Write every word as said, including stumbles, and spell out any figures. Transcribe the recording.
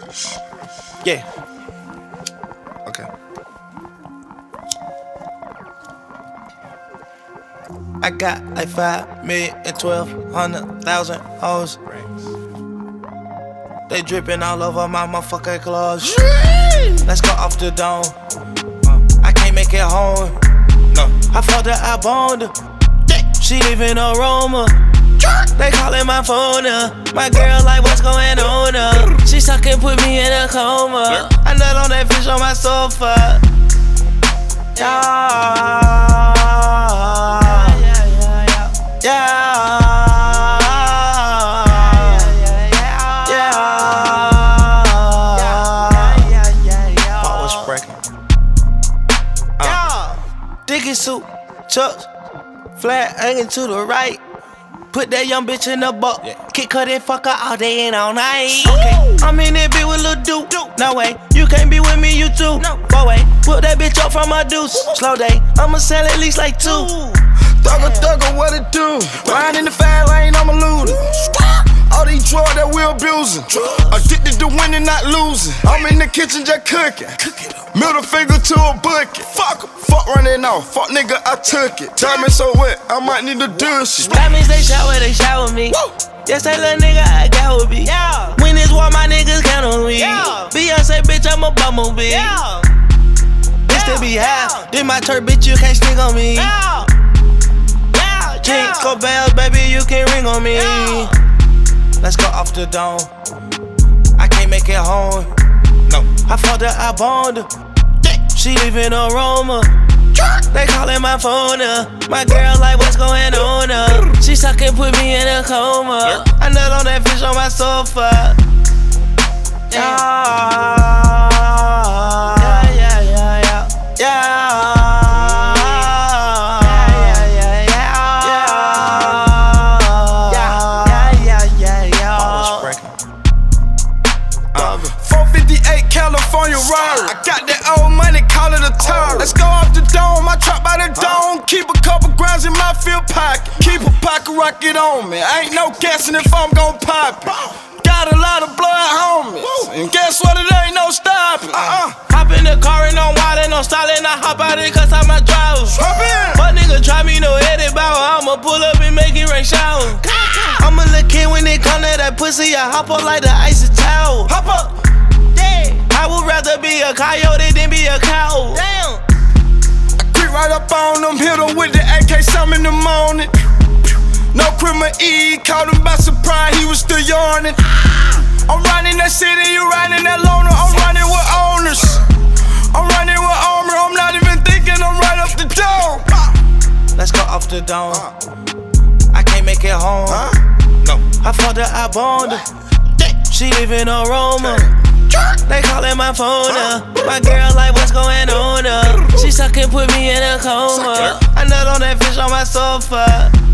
Yeah. Okay. I got like five million and twelve hundred thousand hoes. They dripping all over my motherfucking clothes. Let's go off the dome. I can't make it home. No. I fucked her, I boned her. She leaving aroma. They calling my phone up. My girl like, what's going on up? She suckin', put me in a coma. I nut on that fish on my sofa. Yeah. Yeah. Yeah. What was breaking? Uh. Dicky suit, chucks, flat hanging to the right. Put that young bitch in the buck. Yeah. Kick her, then fuck her all day and all night. Okay, I'm in that bitch with Lil Duke. No way, you can't be with me, you too. No, go away. Put that bitch up from my deuce. Slow day, I'ma sell at least like two. Thugger, thugger, what it do? Ride in the fast lane, I'm a looter. All these drugs that we abusing. Addicted to winning, not losing. I'm in the kitchen just cooking. Middle finger to a bucket. Fuck 'em. Fuck running off. Fuck nigga, I took it. Time is so wet, I might need to do shit. That means they shower, they shower me. Woo. Yes, that little nigga, I got with me. Yeah. When it's war, my niggas count on me. Yeah. Beyonce, bitch, I'm a bumblebee. Yeah. This to be high. This my church, bitch, you can't stick on me. Yeah. Yeah. Jingle bells, baby, you can ring on me. Yeah. Let's go off the dome. I can't make it home. No. I fucked her, I boned her. She leaving aroma. They calling my phone up. My girl like, what's going on up? She suckin', put me in a coma. I nut on that fish on my sofa. Yeah. Yeah, yeah, yeah, yeah. Yeah. California Rari. I got that old money, call it a Atari. Let's go off the dome, I trap by the dome. Keep a couple grinds in my field pocket. Keep a pocket rocket on me. I ain't no guessing if I'm gon' pop it. Got a lot of blood homies, and guess what? It ain't no stopping. Uh-uh. Hop in the car and I'm wild and I'm styling. I hop out it cause I'm a driver. Hop in. But nigga try me, no headed bow. I'ma pull up and make it rain shower. I'm a little kid when it come to that pussy. I hop up like the icy towel. Hop up. I would rather be a coyote than be a cow. Damn. I creep right up on them, hit them with the A K some in the morning. No criminal E, caught him by surprise, he was still yawning. I'm running that city, you riding that loner. I'm running with owners. I'm running with armor, I'm not even thinking, I'm right up the dome. Let's go off the dome. I can't make it home. No. I fucked her, I boned her. She leaving aroma. They calling my phone up. My girl like, what's going on up? She suckin', put me in a coma. I nut on that fish on my sofa.